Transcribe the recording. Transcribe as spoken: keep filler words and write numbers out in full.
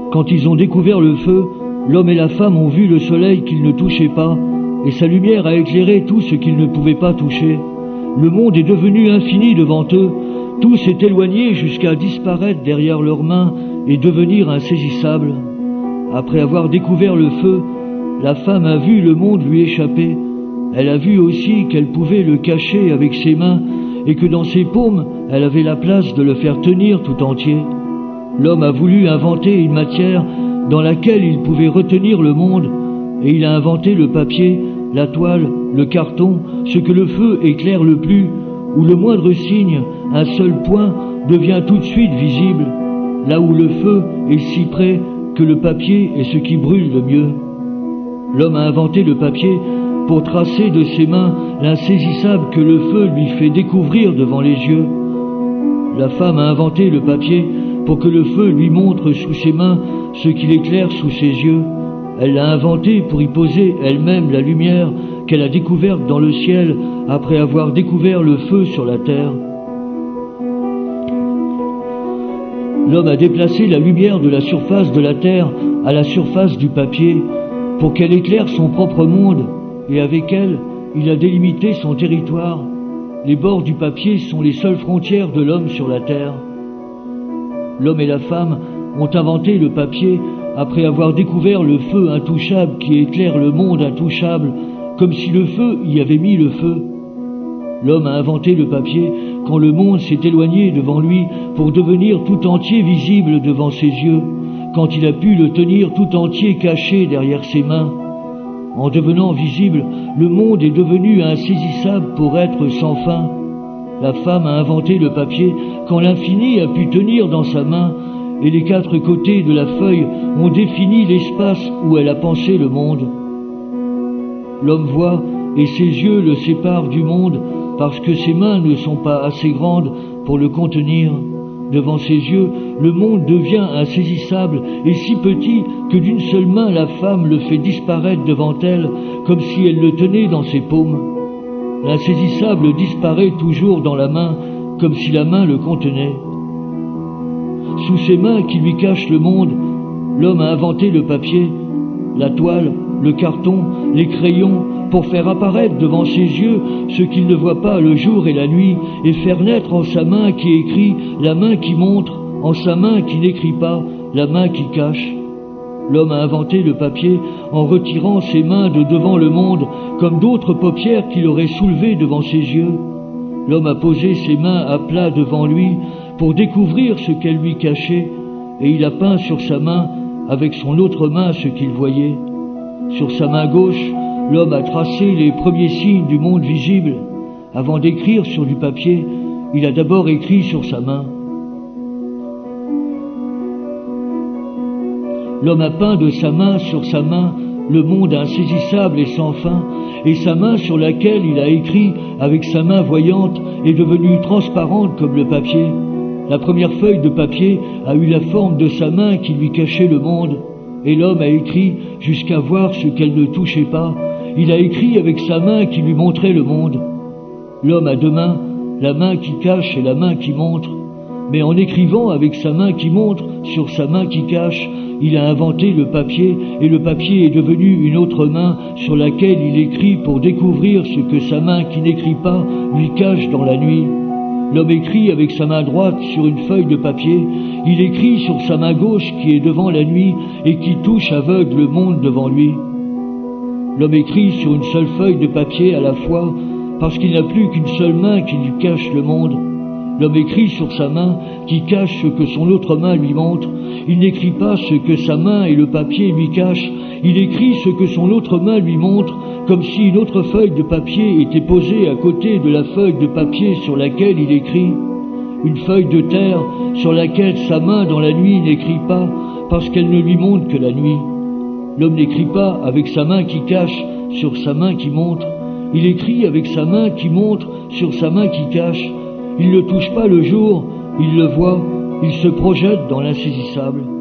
Quand ils ont découvert le feu, l'homme et la femme ont vu le soleil qu'ils ne touchaient pas, et sa lumière a éclairé tout ce qu'ils ne pouvaient pas toucher. Le monde est devenu infini devant eux, tout s'est éloigné jusqu'à disparaître derrière leurs mains et devenir insaisissable. Après avoir découvert le feu, la femme a vu le monde lui échapper. Elle a vu aussi qu'elle pouvait le cacher avec ses mains et que dans ses paumes, elle avait la place de le faire tenir tout entier. L'homme a voulu inventer une matière dans laquelle il pouvait retenir le monde, et il a inventé le papier, la toile, le carton, ce que le feu éclaire le plus, où le moindre signe, un seul point, devient tout de suite visible, là où le feu est si près que le papier est ce qui brûle le mieux. L'homme a inventé le papier pour tracer de ses mains l'insaisissable que le feu lui fait découvrir devant les yeux. La femme a inventé le papier pour que le feu lui montre sous ses mains ce qu'il éclaire sous ses yeux. Elle l'a inventé pour y poser elle-même la lumière qu'elle a découverte dans le ciel après avoir découvert le feu sur la terre. L'homme a déplacé la lumière de la surface de la terre à la surface du papier pour qu'elle éclaire son propre monde, et avec elle, il a délimité son territoire. Les bords du papier sont les seules frontières de l'homme sur la terre. L'homme et la femme ont inventé le papier après avoir découvert le feu intouchable qui éclaire le monde intouchable, comme si le feu y avait mis le feu. L'homme a inventé le papier quand le monde s'est éloigné devant lui pour devenir tout entier visible devant ses yeux, quand il a pu le tenir tout entier caché derrière ses mains. En devenant visible, le monde est devenu insaisissable pour être sans fin. La femme a inventé le papier quand l'infini a pu tenir dans sa main, et les quatre côtés de la feuille ont défini l'espace où elle a pensé le monde. L'homme voit et ses yeux le séparent du monde parce que ses mains ne sont pas assez grandes pour le contenir. Devant ses yeux, le monde devient insaisissable et si petit que d'une seule main la femme le fait disparaître devant elle comme si elle le tenait dans ses paumes. L'insaisissable disparaît toujours dans la main comme si la main le contenait. Sous ses mains qui lui cachent le monde, l'homme a inventé le papier, la toile, le carton, les crayons, pour faire apparaître devant ses yeux ce qu'il ne voit pas le jour et la nuit, et faire naître en sa main qui écrit, la main qui montre, en sa main qui n'écrit pas, la main qui cache. L'homme a inventé le papier en retirant ses mains de devant le monde, comme d'autres paupières qu'il aurait soulevées devant ses yeux. L'homme a posé ses mains à plat devant lui pour découvrir ce qu'elle lui cachait, et il a peint sur sa main avec son autre main ce qu'il voyait. Sur sa main gauche, l'homme a tracé les premiers signes du monde visible. Avant d'écrire sur du papier, il a d'abord écrit sur sa main. L'homme a peint de sa main sur sa main le monde insaisissable et sans fin, et sa main sur laquelle il a écrit avec sa main voyante est devenue transparente comme le papier. La première feuille de papier a eu la forme de sa main qui lui cachait le monde, et l'homme a écrit jusqu'à voir ce qu'elle ne touchait pas. Il a écrit avec sa main qui lui montrait le monde. L'homme a deux mains, la main qui cache et la main qui montre. Mais en écrivant avec sa main qui montre sur sa main qui cache, il a inventé le papier, et le papier est devenu une autre main sur laquelle il écrit pour découvrir ce que sa main qui n'écrit pas lui cache dans la nuit. L'homme écrit avec sa main droite sur une feuille de papier, il écrit sur sa main gauche qui est devant la nuit et qui touche aveugle le monde devant lui. L'homme écrit sur une seule feuille de papier à la fois, parce qu'il n'a plus qu'une seule main qui lui cache le monde. L'homme écrit sur sa main qui cache ce que son autre main lui montre. Il n'écrit pas ce que sa main et le papier lui cachent, il écrit ce que son autre main lui montre, comme si une autre feuille de papier était posée à côté de la feuille de papier sur laquelle il écrit. Une feuille de terre sur laquelle sa main dans la nuit n'écrit pas, parce qu'elle ne lui montre que la nuit. L'homme n'écrit pas avec sa main qui cache sur sa main qui montre, il écrit avec sa main qui montre sur sa main qui cache. Il ne touche pas le jour, il le voit, il se projette dans l'insaisissable.